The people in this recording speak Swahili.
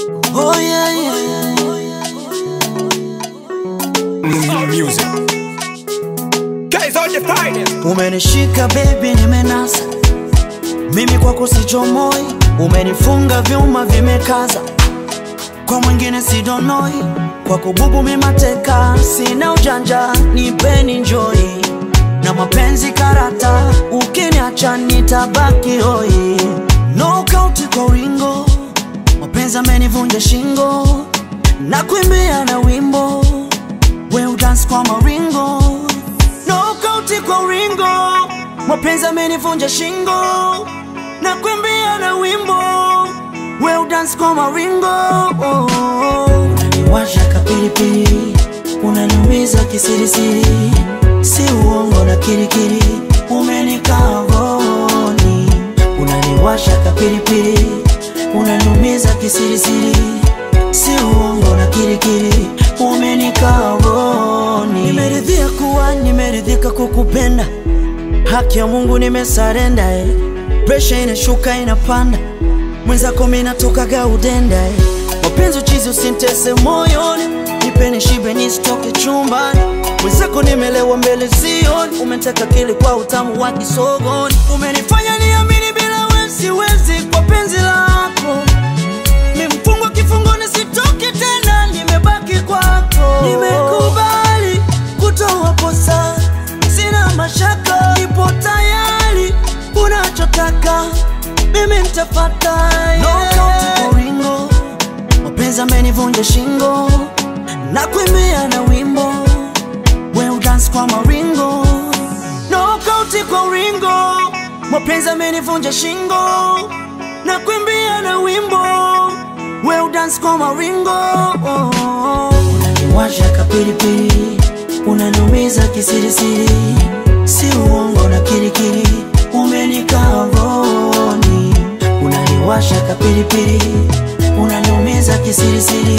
Oh yeah, yeah. Music. Guys on the finest. Umenishika baby nimenasa, mimi kwako sichomoi. Umenifunga vyuma vimekaza, kwa mwingine sidonoi. Kwako bubu mimateka, sina ujanja, nipeni enjoy. Na mapenzi karata, ukiniacha nitabaki hoi. Knockout kwa ringo, mapenzi amenivunja shingo. Na kuimbia na wimbo, we'll dance kwa maringo. Knockout kwa ringo, mapenzi amenivunja shingo. Na kuimbia na wimbo, we'll dance kwa maringo. Unaniwasha kapilipili, unaniumiza kisirisiri. Si uongo na kirikiri, umenikaa rohoni. Unaniwasha kapilipili, unaniumiza kisirisiri. Si uongo na kirikiri, umenikaa rohoni. Nimeridhika kukupenda, haki ya Mungu nimesarenda. Pressure inashuka inapanda, mwenzako mimi natokaga udenda. Mapenzi uchizi usintese moyoni, nipeni shibe nisitoke chumbani. Mwenzako nimelewa mbele sioni, umeteka kili kwa utamu wa kisogoni. Umenifanya niamini bila wewe siwezi kwa penzi lako. Nimefungwa kifungoni sitoki tena, nimebaki kwako. Nimekubali kutoa posa, sina mashaka. Nipo tayari, unachotaka mimi nitapata. Knockout kwa ringo, mapenzi amenivunja shingo. Na kuimbia na wimbo, we'll dance kwa maringo. Knockout kwa ringo, mapenzi amenivunja shingo. Na kuimbia na wimbo, we'll dance kwa maringo. Unaniwasha kapilipili, unaniumiza kisirisiri. Si uongo na kirikiri, umenikaa rohoni. Unaniwasha kapilipili, unaniumiza kisirisiri.